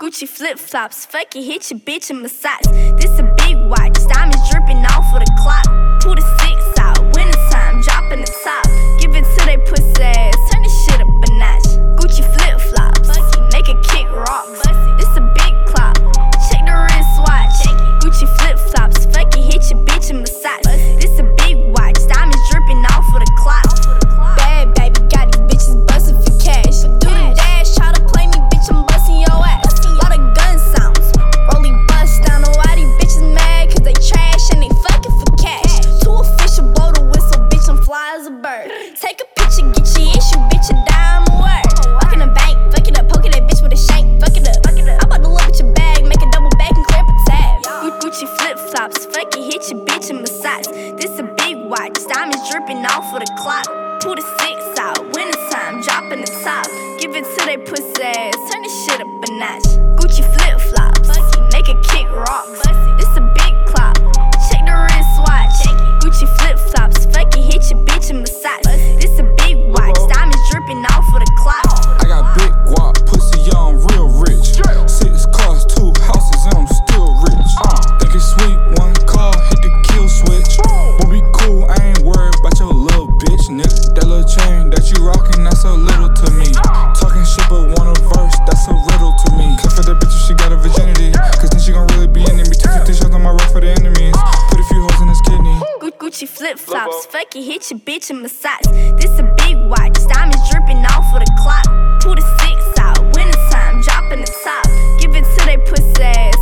Gucci flip flops, fuck it, hit your bitch in my socks. This a big watch, diamonds dripping off of the clock. Pull the 6 out, winter time, dropping the top. Give it to they pussy ass, turn this shit up a notch. Gucci flip flops, make a kick rocks. This a big clock, check the wristwatch. Gucci flip flops, fuck it, hit your bitch in my socks. This a big watch, diamonds dripping off of the clock. Bad baby, got these bitches bustin' for cash. Do the dash, try to play me, bitch, I'm bustin' your ass. Lot of gun sounds, rolly bust down. Know why these bitches mad? Cause they trash and they fucking for cash. Too official, blow the whistle, bitch, I'm fly as a bird. Take a picture, get your issue, bitch, a dime a word. Walk in the bank, fuck it up, poke that bitch with a shank, fuck it up. I'm about to look at your bag, make a double back and clear up a tab. Gucci flip flops, fuck it, hit your bitch in my socks. This a big watch, diamonds dripping off of the clock. Pull the 6 out, winter time, dropping the top. Give it to they pussy ass, turn this shit up a notch. Gucci flip flops, make a kick rocks. This a big clock, check the wristwatch. Gucci flip flops, fuck it, hit your bitch in my socks. This a big watch, diamonds dripping off of the clock. I got big guap, pussy young, real rich. 6 cars, 2 houses, and I'm still rich. Think it's sweet, 1 car, hit the kill switch. We'll be cool, I ain't worried about your little bitch, nigga. That little chain that you rockin', that's so little to me. Talking shit but want a verse, that's a riddle to me. Clip for the bitch if she got a virginity, cause then she gon' really be in me. 250 shots on my rock for the enemies. Put a few holes in his kidney. Gucci flip flops, fuck it, hit your bitch in my socks. This a big watch, diamonds dripping off of the clock. Pull the 6 out, winter time, dropping the top. Give it to they pussy ass.